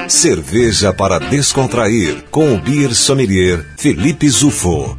Cerveja para descontrair, com o beer sommelier Felipe Zufo.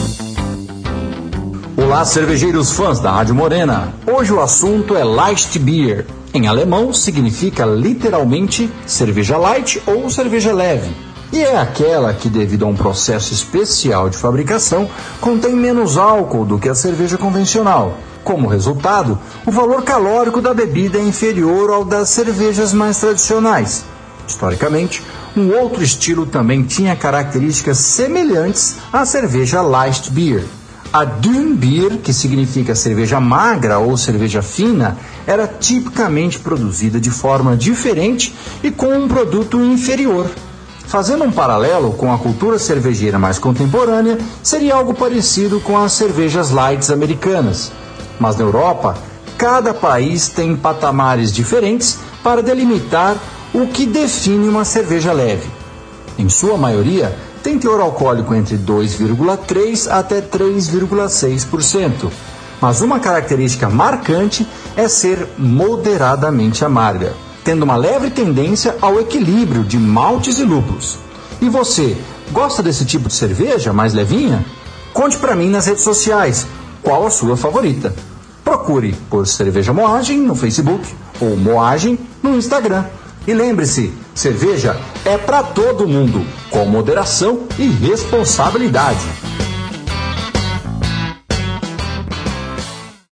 Olá, cervejeiros fãs da Rádio Morena. Hoje o assunto é Light Beer. Em alemão significa literalmente cerveja light ou cerveja leve. E é aquela que, devido a um processo especial de fabricação, contém menos álcool do que a cerveja convencional. Como resultado, o valor calórico da bebida é inferior ao das cervejas mais tradicionais. Historicamente, um outro estilo também tinha características semelhantes à cerveja Light Beer. A Dünn Beer, que significa cerveja magra ou cerveja fina, era tipicamente produzida de forma diferente e com um produto inferior. Fazendo um paralelo com a cultura cervejeira mais contemporânea, seria algo parecido com as cervejas lights americanas. Mas na Europa, cada país tem patamares diferentes para delimitar o que define uma cerveja leve. Em sua maioria, tem teor alcoólico entre 2,3% até 3,6%. Mas uma característica marcante é ser moderadamente amarga, tendo uma leve tendência ao equilíbrio de maltes e lúpulos. E você, gosta desse tipo de cerveja mais levinha? Conte para mim nas redes sociais qual a sua favorita. Procure por Cerveja Moagem no Facebook ou Moagem no Instagram. E lembre-se, cerveja é para todo mundo, com moderação e responsabilidade.